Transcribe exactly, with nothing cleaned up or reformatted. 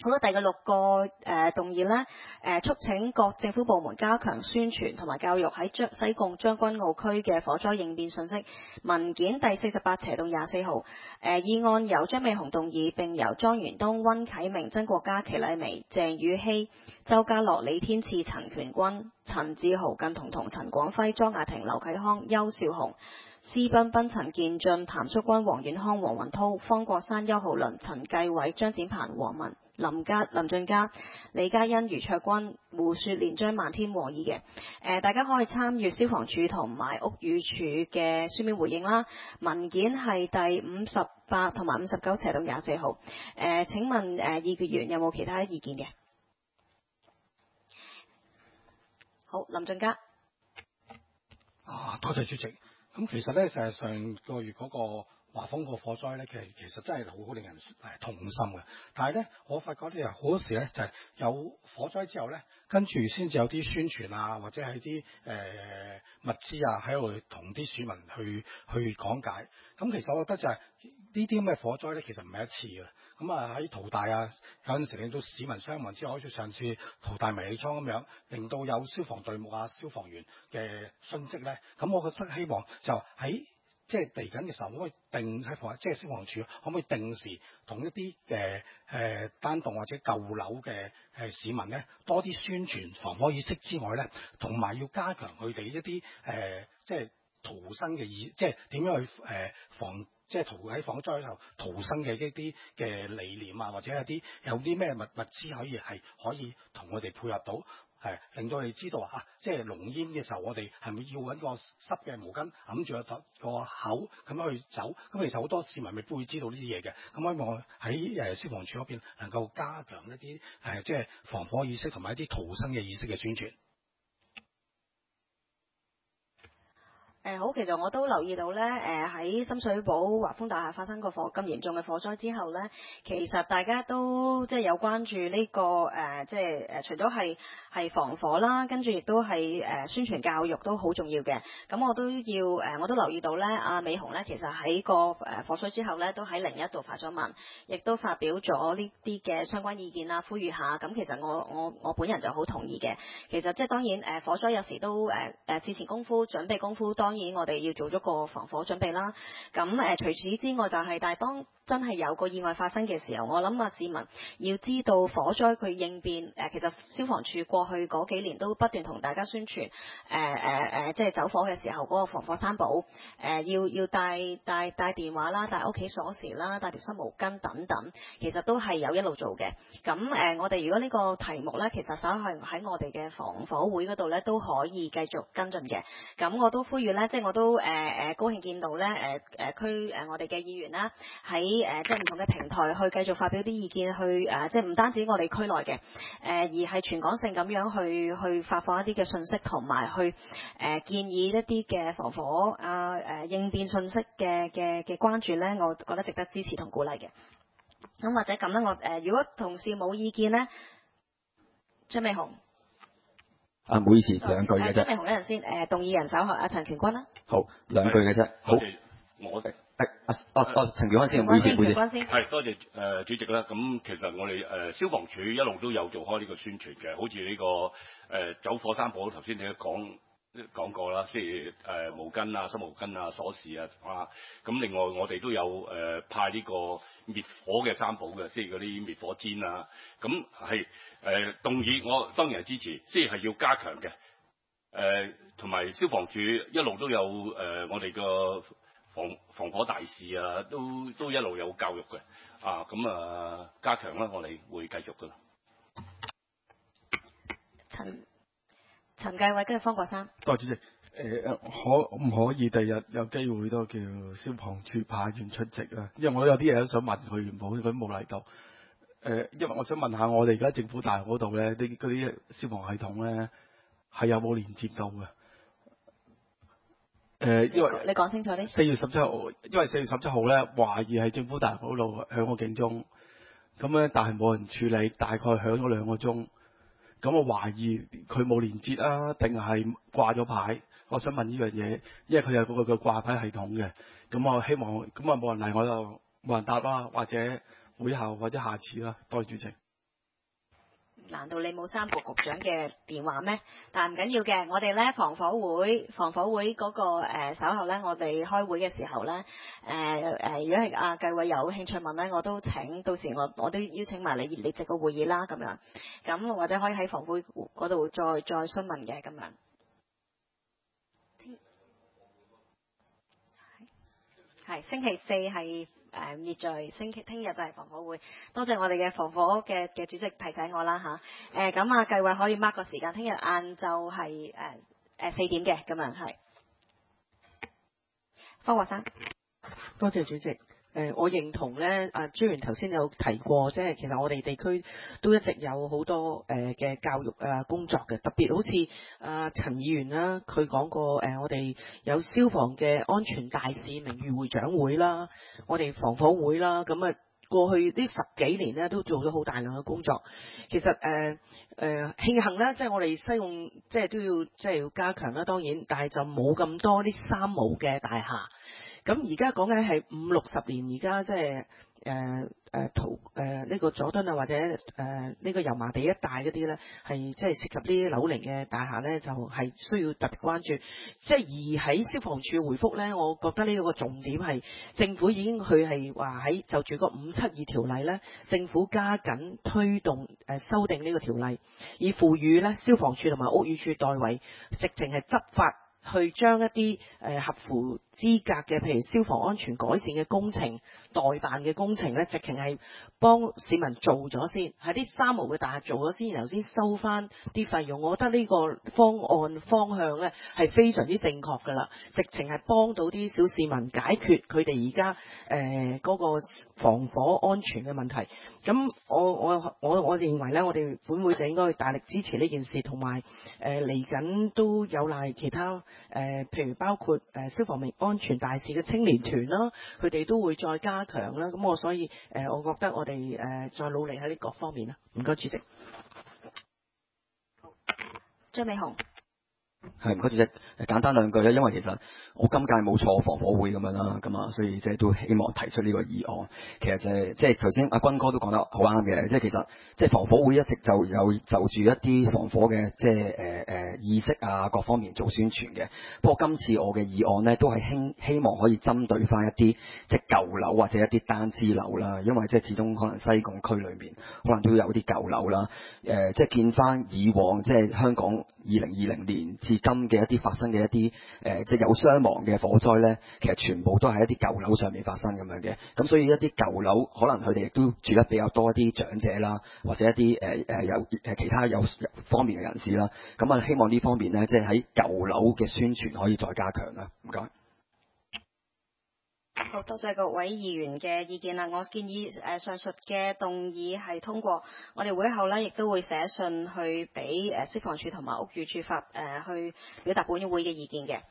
好啦，第六個誒、呃、動議呢，誒、呃、促請各政府部門加強宣傳同埋教育喺將西貢將軍澳區嘅火災應變信息。文件第四十八斜到廿四號，誒、呃、議案由張美雄動議，並由莊元東、溫啟明、曾國嘉、祁麗薇、鄭宇希、周家樂、李天賜、陳權君、陳志豪、靳彤彤、陳廣輝、莊雅婷、劉啟康、邱少雄、施彬彬、陳建俊、譚淑君、黃遠康、黃雲濤、方國珊、邱浩麟、陳繼偉、張展鵬、黃文、林家、林俊嘉、李嘉欣、余卓君、胡雪蓮、張萬添和議嘅。誒、呃，大家可以參閱消防處同埋屋宇署嘅書面回應啦。文件係第五十八同埋五十九斜到廿四號。誒、呃，請問誒、呃、議員有冇其他意見嘅？好，林俊嘉。 啊，多謝主席。咁其實咧，就係上個月嗰個華豐個火災咧，其實其實真係好好令人誒痛心嘅。但係咧，我發覺咧，好多時咧就係、是、有火災之後咧，跟住先至有啲宣傳啊，或者係啲誒物資啊，喺度同啲市民去去講解。咁其實我覺得就係、是、呢啲咁嘅火災咧，其實唔係一次嘅。咁啊喺淘大啊，有陣時令到市民傷亡之後，好似上次淘大迷你倉咁樣，令到有消防隊目啊、消防員嘅殉職咧。咁我覺得希望就喺即係嚟緊嘅時候，可唔可以定喺防即係消防處可唔可以定時同一啲誒誒單棟或者舊樓嘅誒市民咧，多啲宣傳防火意識之外咧，同埋要加強佢哋一啲誒、呃、即係逃生嘅意，即係點樣去誒、呃、防。即係逃喺火災後逃生嘅一啲嘅理念啊，或者一啲有啲咩物物資可以係可以同我哋配合到，係令到你知道啊，即係濃煙嘅時候，我哋係咪要揾個濕嘅毛巾揞住個個口咁樣去走？咁其實好多市民未必會知道呢啲嘢嘅。咁希望喺誒消防處嗰邊能夠加強一啲誒即係防火意識同埋一啲逃生嘅意識嘅宣傳。 誒好，其實我都留意到咧，誒喺深水埗華豐大廈發生個火咁嚴重嘅火災之後咧，其實大家都即係有關注呢個誒，即係誒除咗係係防火啦，跟住亦都係誒宣傳教育都好重要嘅。咁我都要誒，我都留意到咧，阿美紅咧其實喺個誒火災之後咧，都喺零一度發咗文，亦都發表咗呢啲嘅相關意見啦，呼籲下。咁其實我我我本人就好同意嘅。其實即係當然誒火災有時都誒誒事前功夫、準備功夫當。當然我哋要做咗個防火準備啦。咁誒、呃、除此之外就係、是，但係當真係有個意外發生嘅時候，我諗啊市民要知道火災佢應變誒、呃，其實消防處過去嗰幾年都不斷同大家宣傳誒誒誒，即係走火嘅時候嗰個防火三寶誒、呃，要要帶帶帶電話啦，帶屋企鎖匙啦，帶條濕毛巾等等，其實都係有一路做嘅。咁誒、呃，我哋如果呢個題目咧，其實稍係喺我哋嘅防火會嗰度咧，都可以繼續跟進嘅。咁我都呼籲咧。即係我都誒誒、呃、高興見到咧誒誒區誒我哋嘅議員啦，喺誒、呃、即係唔同嘅平台去繼續發表啲意見，去誒、呃、即係唔單止我哋區內嘅誒、呃，而係全港性咁樣去去發放一啲嘅信息，同埋去誒、呃、建議一啲嘅防火啊誒、呃、應變信息嘅嘅嘅關注咧，我覺得值得支持同鼓勵嘅。咁或者咁咧，我誒、呃、如果同事冇意見咧，張美紅。 啊，唔好意思，兩句嘅啫。 張美紅一陣先，誒，動議人稍後，阿陳權君啦。 好，兩句嘅啫。好， 我哋係啊啊啊，陳權君先，唔好意思，唔好意思。 係多謝誒、呃、主席啦。咁其實我哋誒、呃、消防處一路都有做開呢個宣傳嘅，好似呢、這個誒、呃、走火三寶，頭先你都講講過啦，即係誒毛巾啊、濕毛巾啊、鎖匙啊啊。咁另外我哋都有誒、呃、派呢個滅火嘅三寶嘅，即係嗰啲滅火氈啊。咁係誒動議，我當然係支持，即係要加強嘅。誒同埋消防處一路都有誒、呃、我哋個防防火大使啊，都都一路有教育嘅啊。咁啊加強啦，我哋會繼續噶啦。 陳陳繼偉跟住方國珊。 代主席，誒、呃、可唔可以第日有機會都叫消防處派員出席啊？因為我有啲嘢都想問佢，原本佢冇嚟到。誒、呃，因為我想問下我哋而家政府大樓嗰度咧，啲嗰啲消防系統咧係有冇連接到嘅？誒、呃，因為你講清楚啲。 四月十七號，因為四月十七號咧，懷疑係政府大樓嗰度響個警鐘，咁咧但係冇人處理，大概響咗兩個鐘。咁我懷疑佢冇連接啊，定係掛咗牌？我想問呢樣嘢，因為佢有嗰個掛牌系統嘅。咁我希望，咁啊冇人嚟我就冇人答啦，或者會後或者下次啦。多謝主席。 難道你冇三部局長嘅電話咩？但唔緊要嘅，我哋咧防火會防火會嗰、那個誒稍後咧，我哋開會嘅時候咧，誒、呃、誒、呃，如果係阿繼偉有興趣問咧，我都請到時我我都邀請埋你列席個會議啦，咁樣，咁或者可以喺防火會嗰度再再詢問嘅咁樣。係星期四係誒列在星期，聽日就係防火會。多謝我哋嘅防火嘅嘅主席提醒我啦嚇。誒咁啊，計劃可以 mark 個時間，聽日晏晝係誒誒四點嘅咁樣係。方國生， 多謝主席。誒、呃，我認同咧，阿朱元頭先有提過，即係其實我哋地區都一直有好多誒嘅、呃、教育啊工作嘅，特別好似阿陳議員啦，佢講過誒、呃，我哋有消防嘅安全大使名譽會長會啦，我哋防火會啦，咁啊過去呢十幾年咧都做咗好大量嘅工作。其實誒誒、呃、慶幸啦，即係我哋西貢即係都要即係要加強啦，當然，但係就冇咁多啲三無嘅大廈。咁而家講緊係五六十年，而家即係誒誒圖誒呢個佐敦啊，或者誒呢、呃這個油麻地一帶嗰啲咧，係即係涉及呢啲樓齡嘅大廈咧，就係、是、需要特別關注。即係而喺消防處回覆咧，我覺得呢個重點係政府已經佢係話喺就住個五七二條例咧，政府加緊推動誒、呃、修訂呢個條例，以賦予咧消防處同埋屋宇署代為，直情係執法。去將一啲誒、呃、合乎資格嘅，譬如消防安全改善嘅工程、代辦嘅工程咧，直情係幫市民做咗先，喺啲三無嘅大廈做咗先，然後先收翻啲費用。我覺得呢個方案方向咧係非常之正確㗎啦，直情係幫到啲小市民解決佢哋而家誒嗰個防火安全嘅問題。咁我我我我認為咧，我哋本會就應該去大力支持呢件事，同埋誒嚟緊都有賴其他。誒、呃，譬如包括誒、呃、消防命安全大使嘅青年團啦，佢哋都會再加強啦。咁我所以誒、呃，我覺得我哋誒、呃、再努力喺呢各方面啦。唔該，主席。 張美雄。 係唔該主席，簡單兩句咧，因為其實我今屆冇坐防火會咁樣啦，咁啊，所以即係都希望提出呢個議案。其實就係即係頭先阿軍哥都講得好啱嘅，即係其實即係防火會一直就有就住一啲防火嘅即係誒誒意識啊各方面做宣傳嘅。不過今次我嘅議案咧都係希希望可以針對翻一啲即係舊樓或者一啲單支樓啦，因為即係始終可能西貢區裏面可能都有啲舊樓啦。誒、呃，即係見翻以往即係香港二零二零年至今嘅一啲發生嘅一啲誒、呃，即係有傷亡嘅火災咧，其實全部都係一啲舊樓上面發生咁樣嘅。咁所以一啲舊樓可能佢哋亦都住得比較多一啲長者啦，或者一啲誒誒有誒其他有方面嘅人士啦。咁啊，希望呢方面咧，即係喺舊樓嘅宣傳可以再加強啦。唔該。 好多謝各位議員嘅意見啦，我建議誒、呃、上述嘅動議係通過，我哋會後咧亦都會寫信去俾誒消防處同埋屋宇署發誒去表達本會嘅意見嘅。